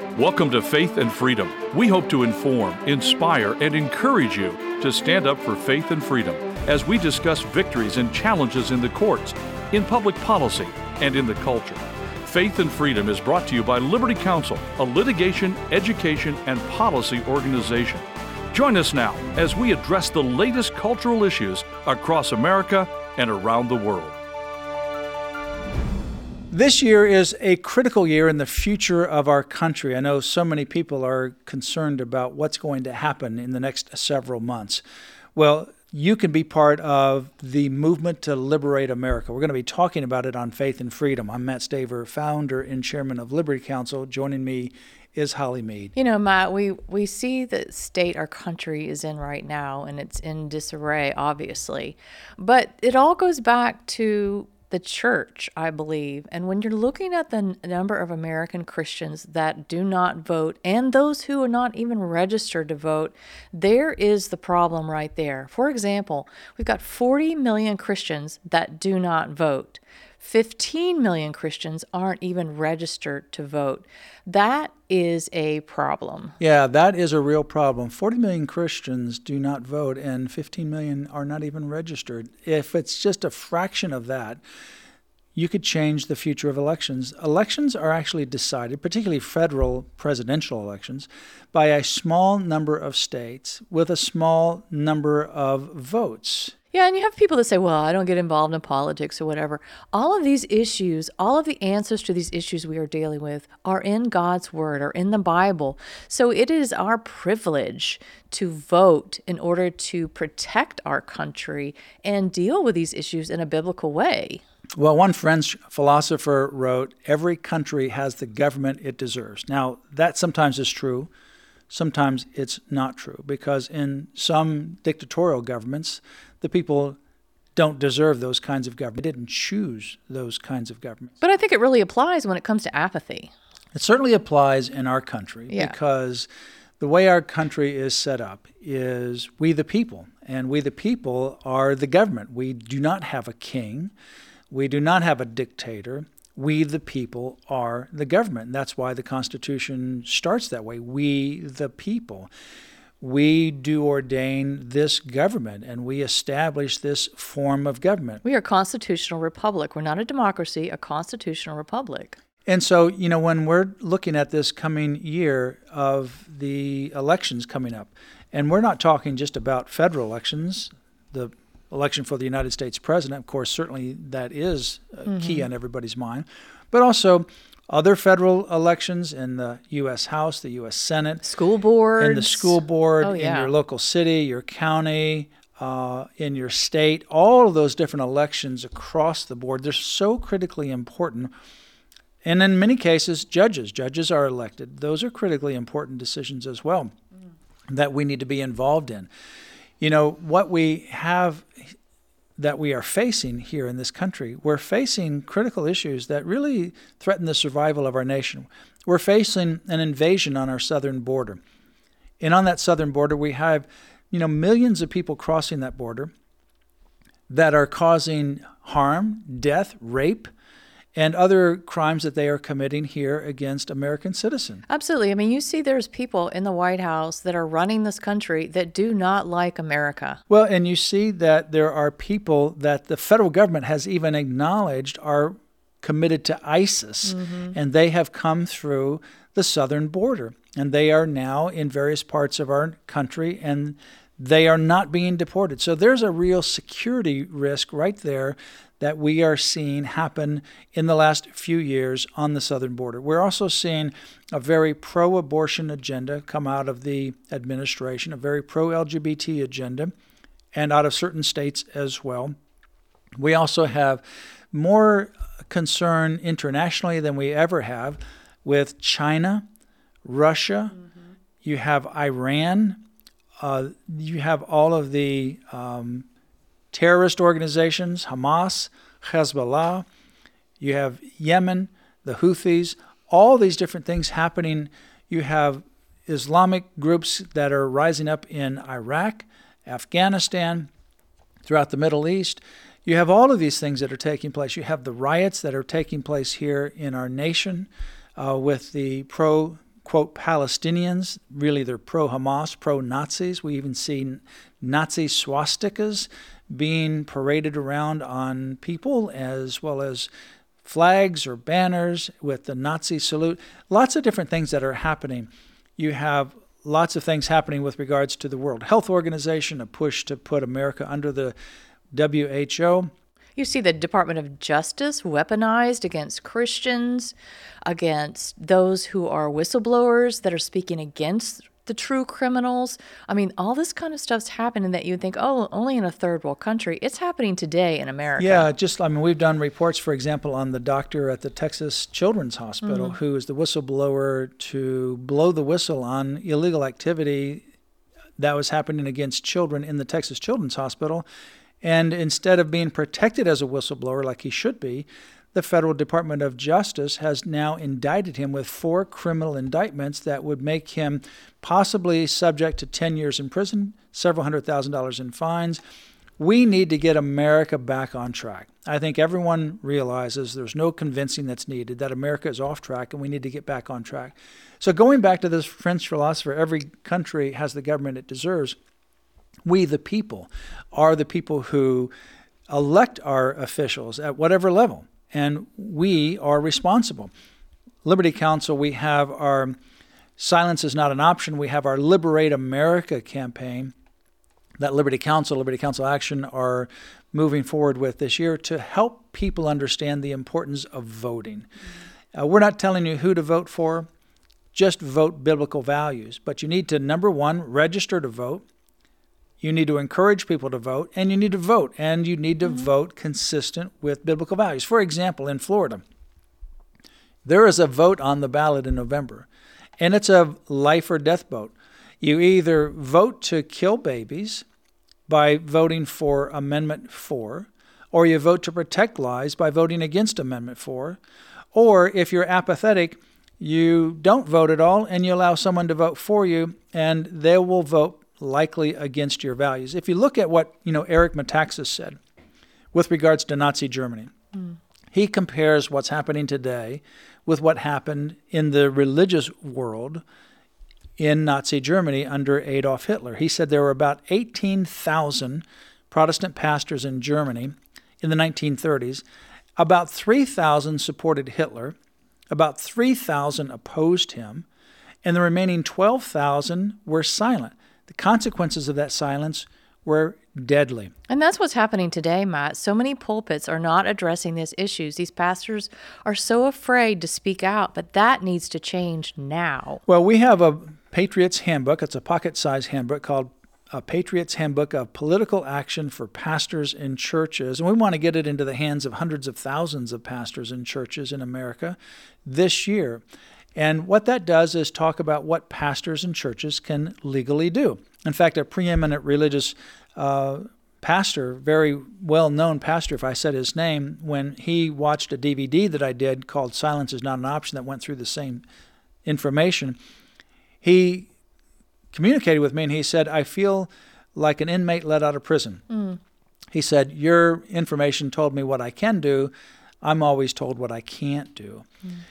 Welcome to Faith and Freedom. We hope to inform, inspire, and encourage you to stand up for faith and freedom as we discuss victories and challenges in the courts, in public policy, and in the culture. Faith and Freedom is brought to you by Liberty Counsel, a litigation, education, and policy organization. Join us now as we address the latest cultural issues across America and around the world. This year is a critical year in the future of our country. I know so many people are concerned about what's going to happen in the next several months. Well, you can be part of the movement to liberate America. We're going to be talking about it on Faith and Freedom. I'm Matt Staver, founder and chairman of Liberty Counsel. Joining me is Holly Mead. You know, Matt, we see the state our country is in right now, and it's in disarray, obviously. But it all goes back to the church, I believe. And when you're looking at the number of American Christians that do not vote and those who are not even registered to vote, there is the problem right there. For example, we've got 40 million Christians that do not vote. 15 million Christians aren't even registered to vote. That is a problem. Yeah, that is a real problem. 40 million Christians do not vote, and 15 million are not even registered. If it's just a fraction of that, you could change the future of elections. Elections are actually decided, particularly federal presidential elections, by a small number of states with a small number of votes. Yeah, and you have people that say, well, I don't get involved in politics or whatever. All of these issues, all of the answers to these issues we are dealing with are in God's Word or in the Bible. So it is our privilege to vote in order to protect our country and deal with these issues in a biblical way. Well, one French philosopher wrote, every country has the government it deserves. Now, that sometimes is true. Sometimes it's not true, because in some dictatorial governments, the people don't deserve those kinds of government. They didn't choose those kinds of governments. But I think it really applies when it comes to apathy. It certainly applies in our country, because the way our country is set up is we the people, and we the people are the government. We do not have a king. We do not have a dictator. We, the people, are the government. And that's why the Constitution starts that way. We, the people. We do ordain this government, and we establish this form of government. We are a constitutional republic. We're not a democracy, a constitutional republic. And so, you know, when we're looking at this coming year of the elections coming up, and we're not talking just about federal elections, the election for the United States president, of course, certainly that is key on everybody's mind, but also other federal elections in the U.S. House, the U.S. Senate, school boards, in the school board, in your local city, your county, in your state, all of those different elections across the board. They're so critically important. And in many cases, judges are elected. Those are critically important decisions as well that we need to be involved in. You know, what we have that we are facing here in this country, we're facing critical issues that really threaten the survival of our nation. We're facing an invasion on our southern border. And on that southern border, we have, you know, millions of people crossing that border that are causing harm, death, rape, and other crimes that they are committing here against American citizens. Absolutely. I mean, you see there's people in the White House that are running this country that do not like America. Well, and you see that there are people that the federal government has even acknowledged are committed to ISIS, and they have come through the southern border, and they are now in various parts of our country, and they are not being deported. So there's a real security risk right there that we are seeing happen in the last few years on the southern border. We're also seeing a very pro-abortion agenda come out of the administration, a very pro-LGBT agenda, and out of certain states as well. We also have more concern internationally than we ever have with China, Russia. You have Iran. You have all of the terrorist organizations, Hamas, Hezbollah. You have Yemen, the Houthis, all these different things happening. You have Islamic groups that are rising up in Iraq, Afghanistan, throughout the Middle East. You have all of these things that are taking place. You have the riots that are taking place here in our nation with the quote, Palestinians. Really, they're pro-Hamas, pro-Nazis. We even see Nazi swastikas being paraded around on people, as well as flags or banners with the Nazi salute. Lots of different things that are happening. You have lots of things happening with regards to the World Health Organization, a push to put America under the WHO. You see the Department of Justice weaponized against Christians, against those who are whistleblowers that are speaking against the true criminals. I mean, all this kind of stuff's happening that you'd think, oh, only in a third world country. It's happening today in America. Yeah, we've done reports, for example, on the doctor at the Texas Children's Hospital who is the whistleblower to blow the whistle on illegal activity that was happening against children in the Texas Children's Hospital. And instead of being protected as a whistleblower like he should be, the Federal Department of Justice has now indicted him with 4 criminal indictments that would make him possibly subject to 10 years in prison, several $100,000 in fines. We need to get America back on track. I think everyone realizes there's no convincing that's needed, that America is off track and we need to get back on track. So going back to this French philosopher, every country has the government it deserves. We, the people, are the people who elect our officials at whatever level. And we are responsible. Liberty Counsel, we have our Silence is Not an Option. We have our Liberate America campaign that Liberty Counsel Action are moving forward with this year to help people understand the importance of voting. We're not telling you who to vote for, just vote biblical values. But you need to, number one, register to vote. You need to encourage people to vote, and you need to vote, and you need to vote consistent with biblical values. For example, in Florida, there is a vote on the ballot in November, and it's a life or death vote. You either vote to kill babies by voting for Amendment 4, or you vote to protect lives by voting against Amendment 4, or if you're apathetic, you don't vote at all, and you allow someone to vote for you, and they will vote likely against your values. If you look at what Eric Metaxas said with regards to Nazi Germany, he compares what's happening today with what happened in the religious world in Nazi Germany under Adolf Hitler. He said there were about 18,000 Protestant pastors in Germany in the 1930s. About 3,000 supported Hitler, about 3,000 opposed him, and the remaining 12,000 were silent. The consequences of that silence were deadly. And that's what's happening today, Matt. So many pulpits are not addressing these issues. These pastors are so afraid to speak out, but that needs to change now. Well, we have a Patriot's Handbook. It's a pocket-sized handbook called a Patriot's Handbook of Political Action for Pastors in Churches. And we want to get it into the hands of hundreds of thousands of pastors in churches in America this year. And what that does is talk about what pastors and churches can legally do. In fact, a preeminent religious pastor, very well-known pastor, if I said his name, when he watched a DVD that I did called Silence is Not an Option that went through the same information, he communicated with me and he said, I feel like an inmate let out of prison. He said, your information told me what I can do. I'm always told what I can't do.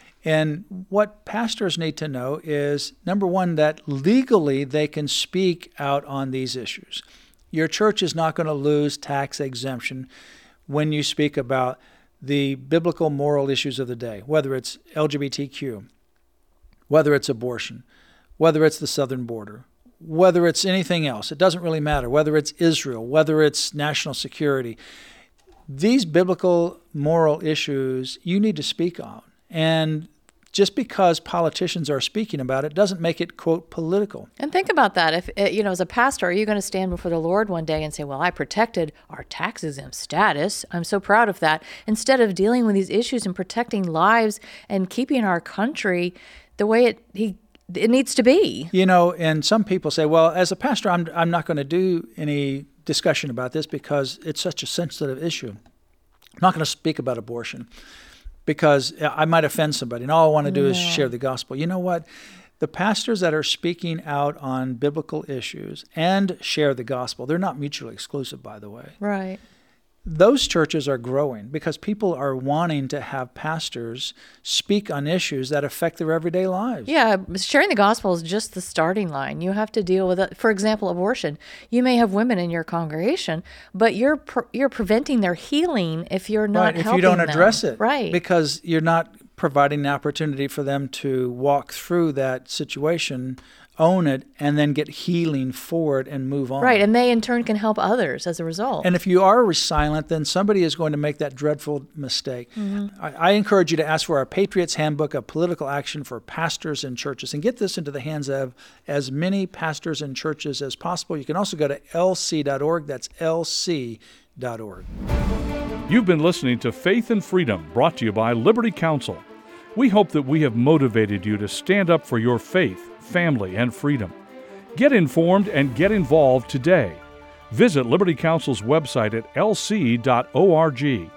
And what pastors need to know is, number one, that legally they can speak out on these issues. Your church is not going to lose tax exemption when you speak about the biblical moral issues of the day, whether it's LGBTQ, whether it's abortion, whether it's the southern border, whether it's anything else. It doesn't really matter, whether it's Israel, whether it's national security. These biblical moral issues you need to speak on. And just because politicians are speaking about it doesn't make it, quote, political. And think about that. If, as a pastor, are you going to stand before the Lord one day and say, well, I protected our tax-exempt status. I'm so proud of that. Instead of dealing with these issues and protecting lives and keeping our country the way it needs to be. And some people say, well, as a pastor, I'm not going to do any discussion about this because it's such a sensitive issue. I'm not going to speak about abortion because I might offend somebody, and all I want to do is share the gospel. You know what? The pastors that are speaking out on biblical issues and share the gospel, they're not mutually exclusive, by the way. Right. those churches are growing because people are wanting to have pastors speak on issues that affect their everyday lives. Yeah, sharing the gospel is just the starting line. You have to deal with it. For example, abortion. You may have women in your congregation, but you're preventing their healing if you're not helping them. If you don't address it. Right. Because you're not providing the opportunity for them to walk through that situation, own it, and then get healing for it and move on. Right, and they in turn can help others as a result. And if you are silent, then somebody is going to make that dreadful mistake. I encourage you to ask for our Patriots Handbook of Political Action for Pastors and Churches and get this into the hands of as many pastors and churches as possible. You can also go to lc.org. That's lc.org. You've been listening to Faith and Freedom, brought to you by Liberty Counsel. We hope that we have motivated you to stand up for your faith, family, and freedom. Get informed and get involved today. Visit Liberty Counsel's website at lc.org.